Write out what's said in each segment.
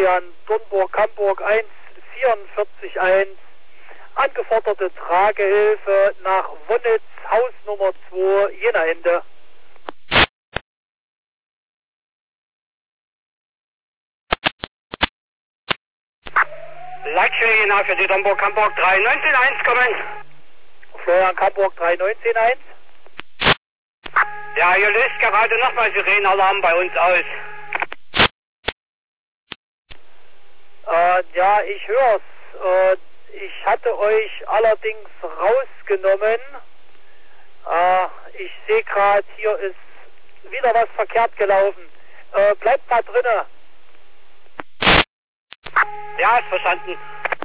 Florian, Dornburg, Hamburg 144.1. Angeforderte Tragehilfe nach Wonnitz, Haus Nummer 2, Jena Ende. Leitstelle Jena für die Dornburg, Hamburg 319.1 kommen. Florian, Hamburg 319.1. Ja, hier löst gerade nochmal Sirenenalarm bei uns aus. Ja, ich hör's. Ich hatte euch allerdings rausgenommen. Ich sehe gerade, hier ist wieder was verkehrt gelaufen. Bleibt mal drinne. Ja, ist verstanden.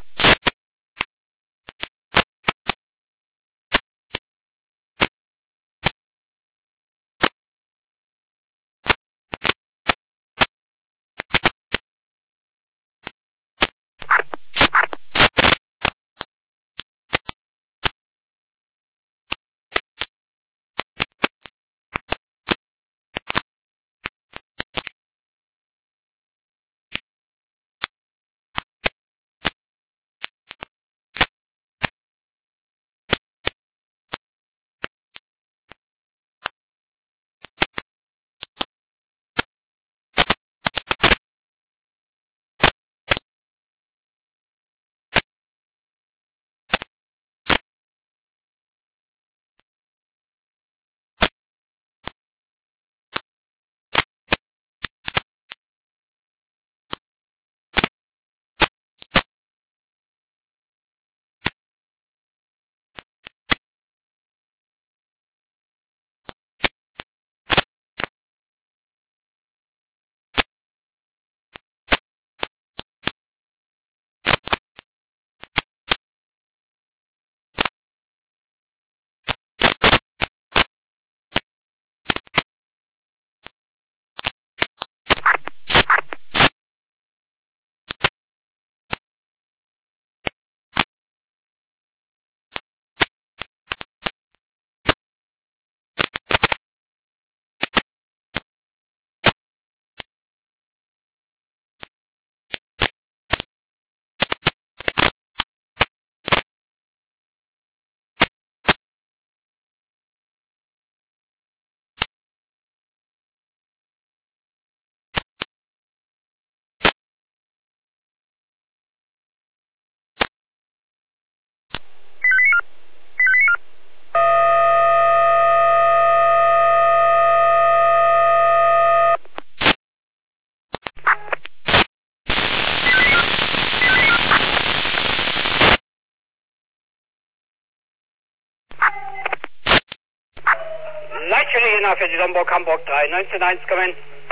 Leitstelle Jena für die Dornburg, Hamburg 319.1 kommen.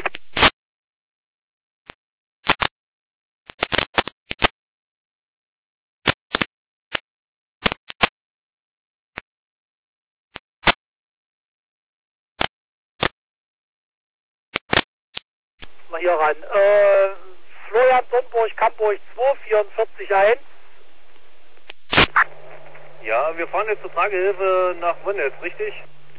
Mal hier ran. Florian, Dornburg, Hamburg 244.1. Ja, wir fahren jetzt zur Tragehilfe nach Wonnitz, richtig?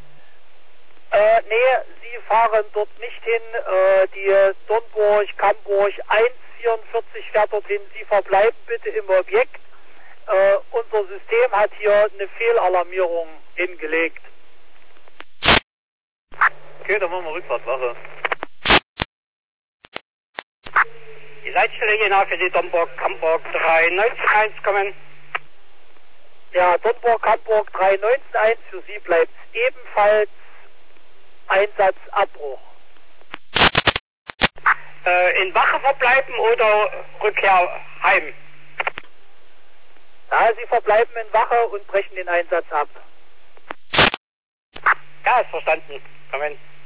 Nee, Sie fahren dort nicht hin. Die Dornburg, Hamburg 144 fährt dorthin. Sie verbleiben bitte im Objekt. Unser System hat hier eine Fehlalarmierung hingelegt. Okay, dann machen wir Rückfahrtwache. Die Leitstelle Jena für die Dornburg, Hamburg 319.1 kommen. Ja, Dornburg, Hamburg 319.1. Für Sie bleibt ebenfalls Einsatzabbruch. In Wache verbleiben oder Rückkehr heim? Ja, Sie verbleiben in Wache und brechen den Einsatz ab. Ja, ist verstanden. Kommen.